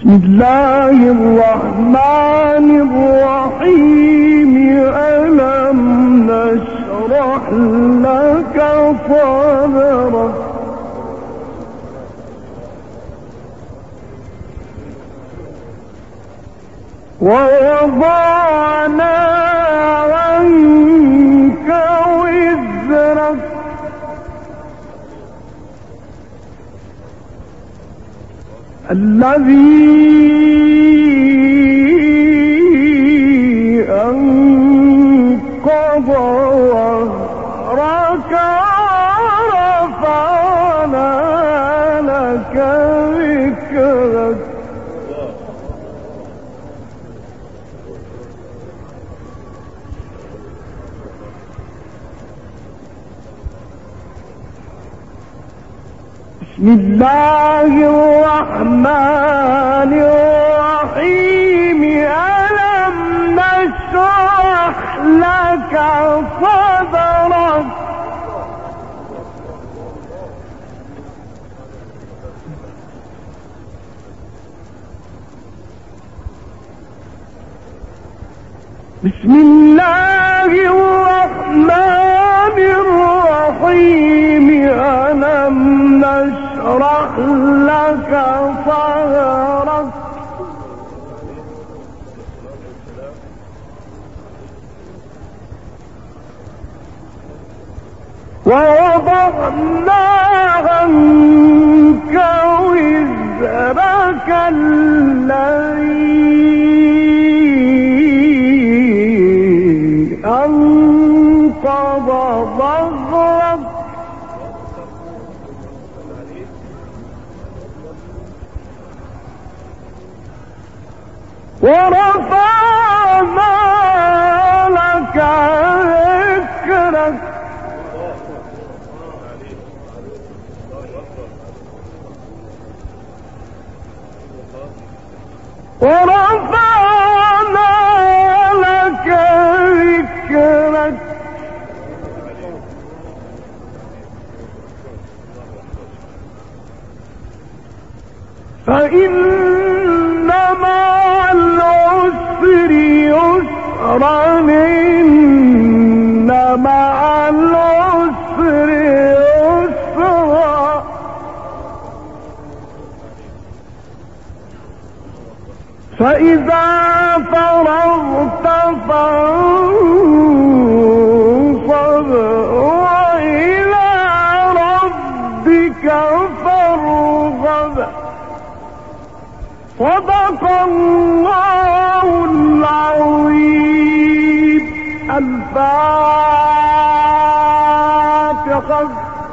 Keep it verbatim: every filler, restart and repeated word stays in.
بسم الله الرحمن الرحيم. ألم نشرح لك صدرك ووضعنا عنك وزرك الذي أنقض ظهرك ورفعنا لك ذكرك. بسم الله الرحمن الرحيم. ألم نشرح لك صدرك بسم الله الرحمن الرحيم. ألم نشرح لك صدرك ووضعنا عنك وزرك الذي أنقض ظهرك ورفعنا لك ذكرك. ورفعنا لك ذكرك فإن مع العسر يسرا إن مع العسر يسرا فإذا فرغت فانصب وإلى ربك فارغب. صدق الله العظيم. الفاتحة.